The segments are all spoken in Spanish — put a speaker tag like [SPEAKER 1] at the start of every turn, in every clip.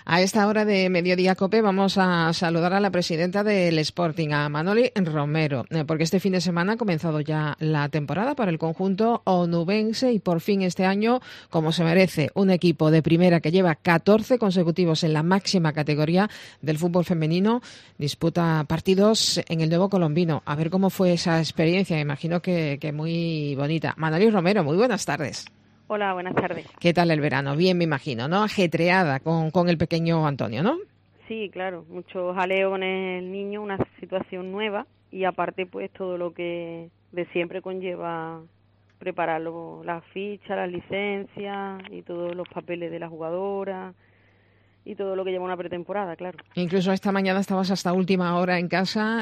[SPEAKER 1] A esta hora de Mediodía COPE vamos a saludar a la presidenta del Sporting, a Manoli Romero, porque este fin de semana ha comenzado ya la temporada para el conjunto onubense y por fin este año, como se merece, un equipo de primera que lleva 14 consecutivos en la máxima categoría del fútbol femenino, disputa partidos en el Nuevo Colombino. A ver cómo fue esa experiencia, me imagino que muy bonita. Manoli Romero, muy buenas tardes.
[SPEAKER 2] Hola, buenas tardes.
[SPEAKER 1] ¿Qué tal el verano? Bien, me imagino, ¿no? Ajetreada con el pequeño Antonio, ¿no?
[SPEAKER 2] Sí, claro, mucho jaleo con el niño, una situación nueva y aparte pues todo lo que de siempre conlleva prepararlo, las fichas, las licencias y todos los papeles de la jugadora y todo lo que lleva una pretemporada, claro.
[SPEAKER 1] Incluso esta mañana estabas hasta última hora en casa,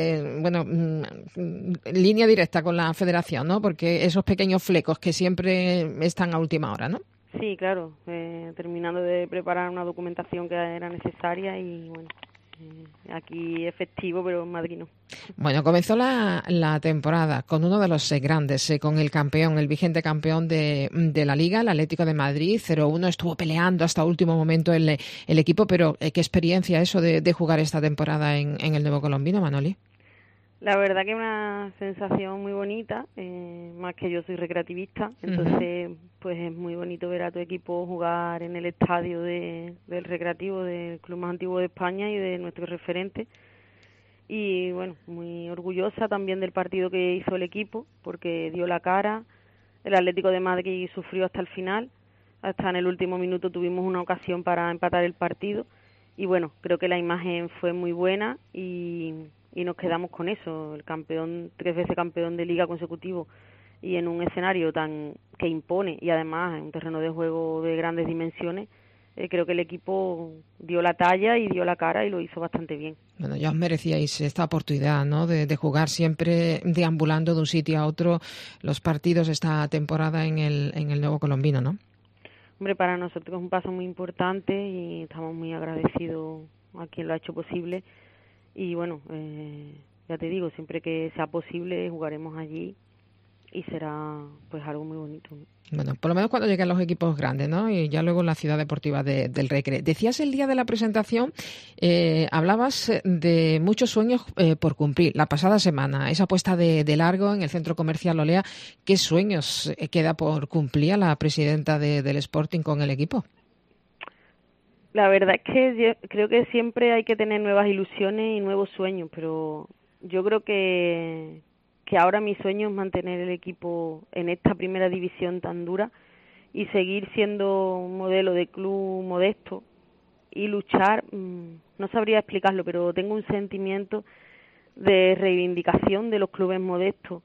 [SPEAKER 1] línea directa con la federación, ¿no? Porque esos pequeños flecos que siempre están a última hora, ¿no?
[SPEAKER 2] Sí, claro, terminando de preparar una documentación que era necesaria y bueno, aquí es festivo, pero en Madrid no.
[SPEAKER 1] Bueno, comenzó la temporada con uno de los grandes, con el campeón, el vigente campeón de la Liga, el Atlético de Madrid, 0-1, estuvo peleando hasta último momento el equipo, pero qué experiencia eso de jugar esta temporada en el Nuevo Colombino, Manoli.
[SPEAKER 2] La verdad que es una sensación muy bonita, más que yo soy recreativista, entonces pues es muy bonito ver a tu equipo jugar en el estadio del recreativo del club más antiguo de España y de nuestro referente. Y bueno, muy orgullosa también del partido que hizo el equipo, porque dio la cara, el Atlético de Madrid sufrió hasta el final, hasta en el último minuto tuvimos una ocasión para empatar el partido, y bueno, creo que la imagen fue muy buena y nos quedamos con eso, el campeón, 3 veces campeón de liga consecutivo y en un escenario tan que impone y además en un terreno de juego de grandes dimensiones, creo que el equipo dio la talla y dio la cara y lo hizo bastante bien.
[SPEAKER 1] Bueno, ya os merecíais esta oportunidad, ¿no? De jugar siempre deambulando de un sitio a otro los partidos esta temporada en el Nuevo Colombino, ¿no?
[SPEAKER 2] Hombre, para nosotros es un paso muy importante y estamos muy agradecidos a quien lo ha hecho posible. Y bueno, ya te digo, siempre que sea posible jugaremos allí y será pues algo muy bonito, ¿no?
[SPEAKER 1] Bueno, por lo menos cuando lleguen los equipos grandes, ¿no? Y ya luego en la ciudad deportiva del Recre. Decías el día de la presentación, hablabas de muchos sueños por cumplir. La pasada semana, esa puesta de largo en el centro comercial Olea, ¿qué sueños queda por cumplir a la presidenta del Sporting con el equipo?
[SPEAKER 2] La verdad es que yo creo que siempre hay que tener nuevas ilusiones y nuevos sueños, pero yo creo que ahora mi sueño es mantener el equipo en esta primera división tan dura y seguir siendo un modelo de club modesto y luchar, no sabría explicarlo, pero tengo un sentimiento de reivindicación de los clubes modestos,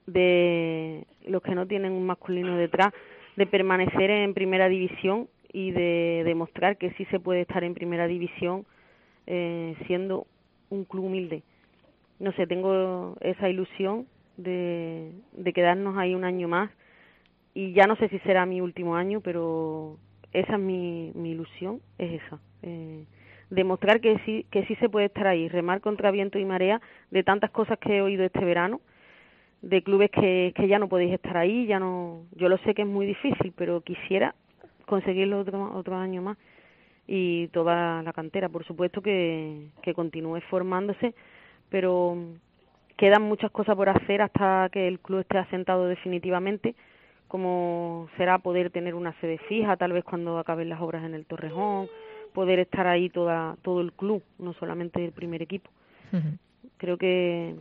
[SPEAKER 2] de los que no tienen un masculino detrás, de permanecer en primera división y de demostrar que sí se puede estar en primera división siendo un club humilde. No sé, tengo esa ilusión de quedarnos ahí un año más y ya no sé si será mi último año, pero esa es mi ilusión, es esa. Demostrar que sí se puede estar ahí, remar contra viento y marea de tantas cosas que he oído este verano, de clubes que ya no podéis estar ahí, ya no, yo lo sé que es muy difícil, pero quisiera conseguirlo otro año más y toda la cantera, por supuesto que continúe formándose, pero quedan muchas cosas por hacer hasta que el club esté asentado definitivamente, como será poder tener una sede fija, tal vez cuando acaben las obras en el Torrejón, poder estar ahí todo el club, no solamente el primer equipo. Uh-huh. Creo que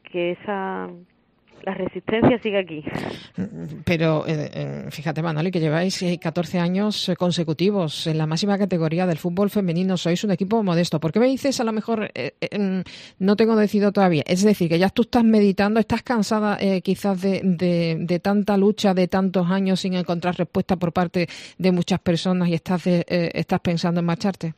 [SPEAKER 2] la resistencia sigue aquí.
[SPEAKER 1] Pero fíjate, Manoli, que lleváis 14 años consecutivos en la máxima categoría del fútbol femenino. Sois un equipo modesto. ¿Por qué me dices a lo mejor no tengo decidido todavía? Es decir, que ya tú estás meditando, estás cansada quizás de tanta lucha, de tantos años sin encontrar respuesta por parte de muchas personas y estás pensando en marcharte.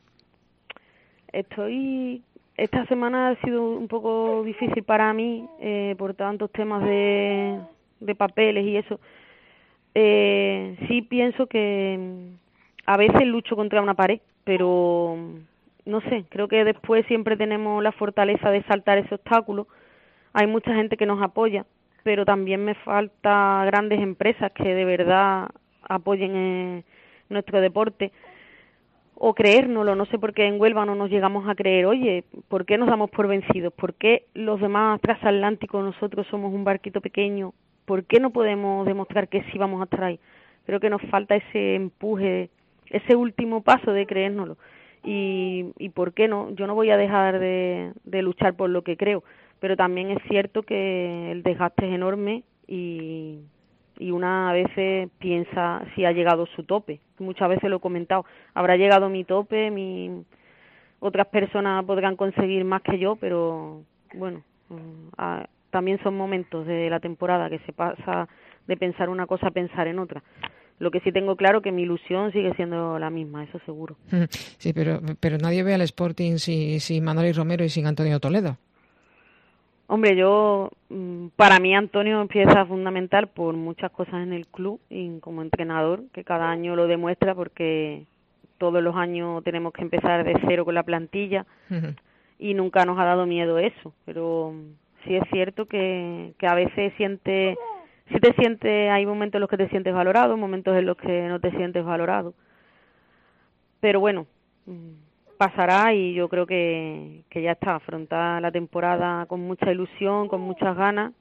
[SPEAKER 2] Esta semana ha sido un poco difícil para mí por tantos temas de papeles y eso. Sí pienso que a veces lucho contra una pared, pero no sé, creo que después siempre tenemos la fortaleza de saltar ese obstáculo. Hay mucha gente que nos apoya, pero también me falta grandes empresas que de verdad apoyen nuestro deporte. o creérnoslo. No sé por qué en Huelva no nos llegamos a creer, oye, ¿por qué nos damos por vencidos? ¿Por qué los demás transatlánticos nosotros somos un barquito pequeño? ¿Por qué no podemos demostrar que sí vamos a estar ahí? Creo que nos falta ese empuje, ese último paso de creérnoslo. Y ¿por qué no? Yo no voy a dejar de luchar por lo que creo, pero también es cierto que el desgaste es enorme y una a veces piensa si ha llegado su tope. Muchas veces lo he comentado, habrá llegado mi tope, otras personas podrán conseguir más que yo, pero bueno, también son momentos de la temporada que se pasa de pensar una cosa a pensar en otra. Lo que sí tengo claro que mi ilusión sigue siendo la misma, eso seguro.
[SPEAKER 1] Sí, pero nadie ve al Sporting sin Manoli Romero y sin Antonio Toledo.
[SPEAKER 2] Hombre, para mí Antonio es pieza fundamental por muchas cosas en el club y como entrenador, que cada año lo demuestra porque todos los años tenemos que empezar de cero con la plantilla y nunca nos ha dado miedo eso, pero sí es cierto que a veces hay momentos en los que te sientes valorado, momentos en los que no te sientes valorado, pero bueno, pasará y yo creo que ya está, afrontar la temporada con mucha ilusión, con muchas ganas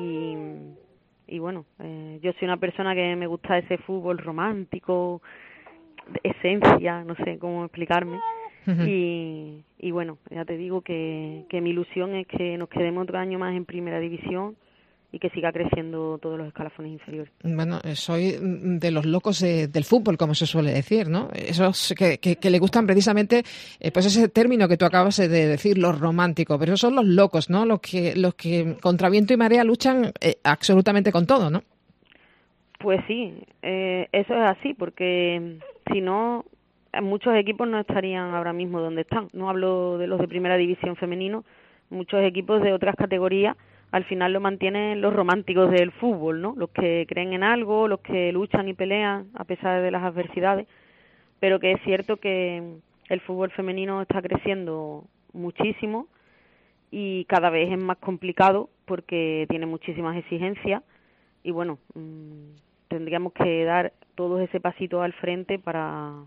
[SPEAKER 2] y bueno, yo soy una persona que me gusta ese fútbol romántico, de esencia, no sé cómo explicarme. Y bueno, ya te digo que mi ilusión es que nos quedemos otro año más en primera división y que siga creciendo todos los escalafones inferiores.
[SPEAKER 1] Bueno, soy de los locos del fútbol, como se suele decir, ¿no? Esos que le gustan precisamente, pues ese término que tú acabas de decir, los románticos, pero esos son los locos, ¿no? Los que contra viento y marea luchan absolutamente con todo, ¿no?
[SPEAKER 2] Pues sí, eso es así, porque si no, muchos equipos no estarían ahora mismo donde están. No hablo de los de primera división femenino, muchos equipos de otras categorías al final lo mantienen los románticos del fútbol, ¿no? Los que creen en algo, los que luchan y pelean a pesar de las adversidades, pero que es cierto que el fútbol femenino está creciendo muchísimo y cada vez es más complicado porque tiene muchísimas exigencias y bueno, tendríamos que dar todos ese pasito al frente para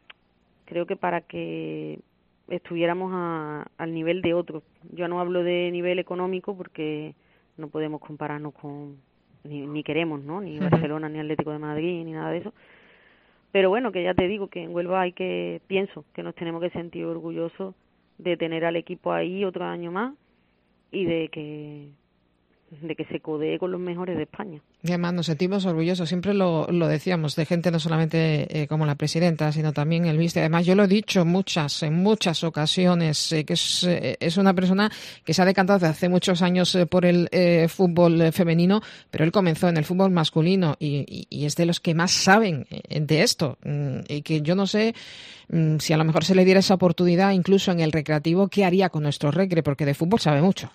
[SPEAKER 2] que estuviéramos al nivel de otros. Yo no hablo de nivel económico porque no podemos compararnos con ni queremos, ¿no? Ni Barcelona, ni Atlético de Madrid, ni nada de eso. Pero bueno, que ya te digo que en Huelva pienso que nos tenemos que sentir orgullosos de tener al equipo ahí otro año más y de que se codee con los mejores de España.
[SPEAKER 1] Y además nos sentimos orgullosos, siempre lo decíamos, de gente no solamente como la presidenta, sino también el míster. Además, yo lo he dicho en muchas ocasiones, que es una persona que se ha decantado desde hace muchos años por el fútbol femenino, pero él comenzó en el fútbol masculino y es de los que más saben de esto. Y que yo no sé si a lo mejor se le diera esa oportunidad, incluso en el recreativo, ¿qué haría con nuestro recre? Porque de fútbol sabe mucho.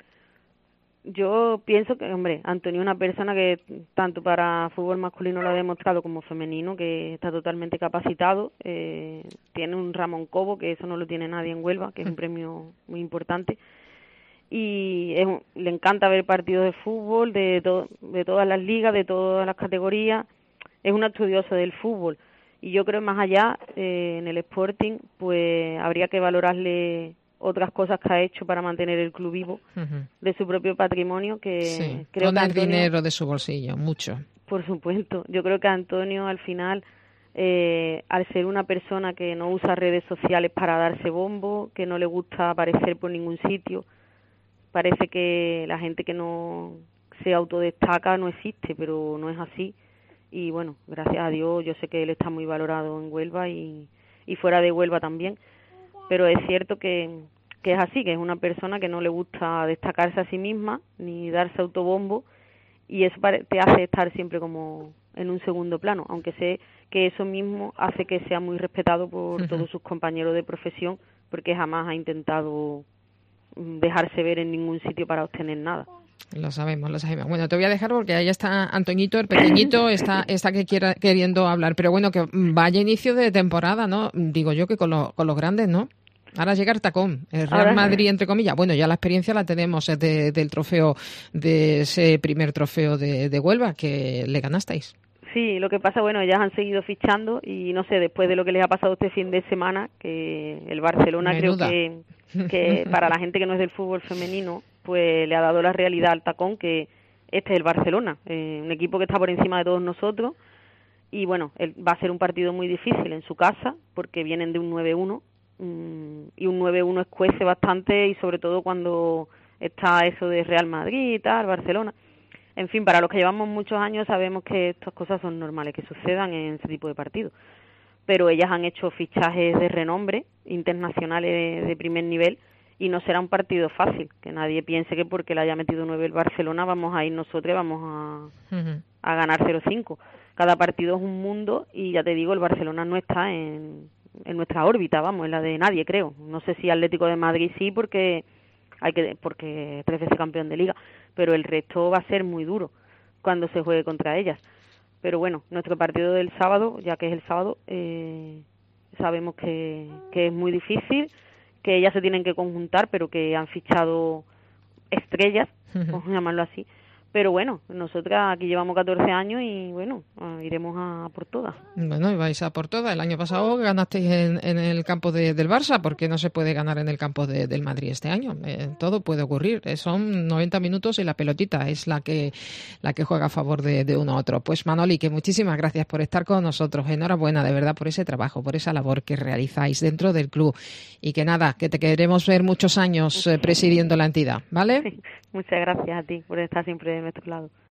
[SPEAKER 2] Yo pienso que, hombre, Antonio es una persona que tanto para fútbol masculino lo ha demostrado como femenino, que está totalmente capacitado. Tiene un Ramón Cobo, que eso no lo tiene nadie en Huelva, que es un premio muy importante. Y le encanta ver partidos de fútbol, de todas las ligas, de todas las categorías. Es un estudioso del fútbol. Y yo creo más allá, en el Sporting, pues habría que valorarle otras cosas que ha hecho para mantener el club vivo, de su propio patrimonio, que
[SPEAKER 1] sí,
[SPEAKER 2] creo
[SPEAKER 1] poner
[SPEAKER 2] que Antonio,
[SPEAKER 1] dinero de su bolsillo, mucho.
[SPEAKER 2] Por supuesto, yo creo que Antonio al final, al ser una persona que no usa redes sociales para darse bombo, que no le gusta aparecer por ningún sitio, parece que la gente que no se autodestaca no existe, pero no es así. Y bueno, gracias a Dios, yo sé que él está muy valorado en Huelva y fuera de Huelva también. Pero es cierto que es así, que es una persona que no le gusta destacarse a sí misma ni darse autobombo y eso te hace estar siempre como en un segundo plano, aunque sé que eso mismo hace que sea muy respetado por todos sus compañeros de profesión porque jamás ha intentado dejarse ver en ningún sitio para obtener nada.
[SPEAKER 1] Lo sabemos. Bueno, te voy a dejar porque ahí está Antoñito, el pequeñito, está queriendo hablar. Pero bueno, que vaya inicio de temporada, ¿no? Digo yo que con los grandes, ¿no? Ahora llega el tacón, el Real Madrid, entre comillas. Bueno, ya la experiencia la tenemos del trofeo, de ese primer trofeo de Huelva que le ganasteis.
[SPEAKER 2] Sí, lo que pasa, bueno, ellas han seguido fichando y no sé, después de lo que les ha pasado este fin de semana, que el Barcelona
[SPEAKER 1] Menuda.
[SPEAKER 2] creo que para la gente que no es del fútbol femenino, pues le ha dado la realidad al tacón que este es el Barcelona, un equipo que está por encima de todos nosotros y bueno, va a ser un partido muy difícil en su casa porque vienen de un 9-1 y un 9-1 escuece bastante y sobre todo cuando está eso de Real Madrid y tal, Barcelona. En fin, para los que llevamos muchos años sabemos que estas cosas son normales, que sucedan en ese tipo de partidos. Pero ellas han hecho fichajes de renombre, internacionales de primer nivel, y no será un partido fácil. Que nadie piense que porque le haya metido 9 el Barcelona vamos a ir nosotros y vamos a ganar 0-5. Cada partido es un mundo y ya te digo, el Barcelona no está en nuestra órbita, vamos, en la de nadie, creo. No sé si Atlético de Madrid sí, porque es 3 veces campeón de Liga, pero el resto va a ser muy duro cuando se juegue contra ellas. Pero bueno, nuestro partido del sábado, ya que es el sábado, sabemos que es muy difícil, que ellas se tienen que conjuntar, pero que han fichado estrellas, vamos a llamarlo así. Pero bueno, nosotras aquí llevamos 14 años y bueno, iremos a por todas.
[SPEAKER 1] Bueno, y vais a por todas. El año pasado ganasteis en el campo del Barça, ¿por qué no se puede ganar en el campo del Madrid este año? Todo puede ocurrir. Son 90 minutos y la pelotita es la que juega a favor de uno a otro. Pues Manoli, que muchísimas gracias por estar con nosotros. Enhorabuena, de verdad, por ese trabajo, por esa labor que realizáis dentro del club. Y que nada, que te queremos ver muchos años presidiendo la entidad, ¿vale?
[SPEAKER 2] Sí, muchas gracias a ti por estar siempre de nuestro lado.